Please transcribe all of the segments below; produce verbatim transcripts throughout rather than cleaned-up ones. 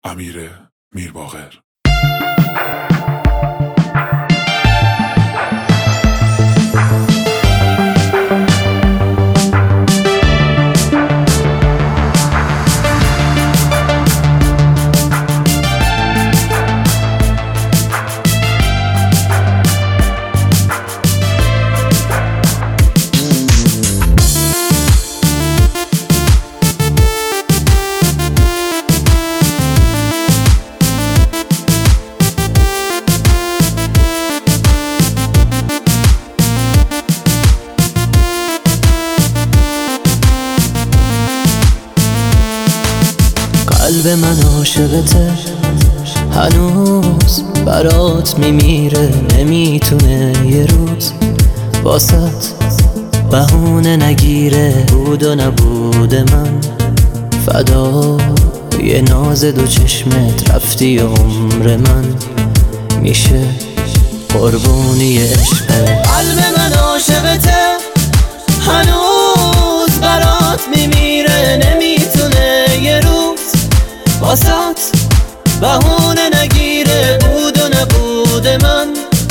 امیر میرباقر. قلب من عاشقته، هنوز برات میمیره، نمیتونه یه روز واسط بهونه نگیره. بود و نبود من فدای ناز دو چشمت، رفتی عمر من میشه قربونی عشقت. قلب من عاشقته، هنوز برات میمیره، نمیتونه یه روز واسط بهونه نگیره. بود و نبود من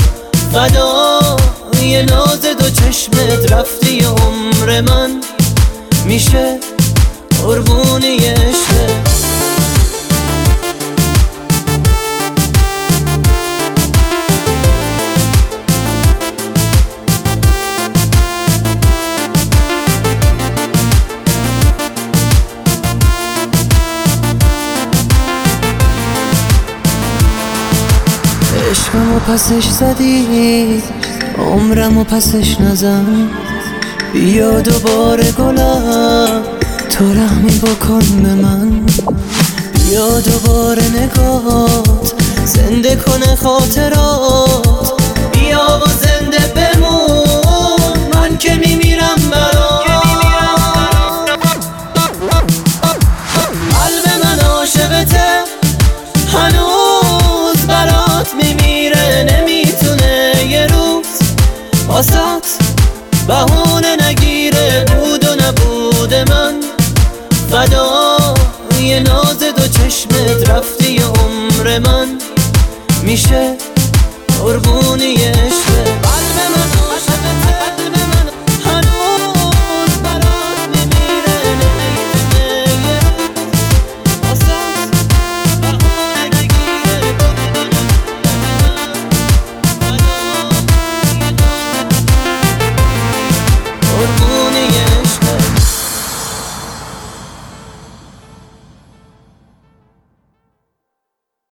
فدای ناز دو چشمت، رفتی عمر من میشه قربونی عشقت. عشقمو پسش زدی، عمرمو پسش نزن. بیا دوباره گلم، تو رحمی بکن به من. بیا دوباره نگات زنده کنه خاطرات. بیا و زنده بمون، من که میمیرم برات. قلب من عاشقته، هنوز برات میمیره، نمیتونه یه روز واسط بهونه نگیره. بود و نبود من فدای ناز دو چشمت، رفتی عمر من میشه قربونی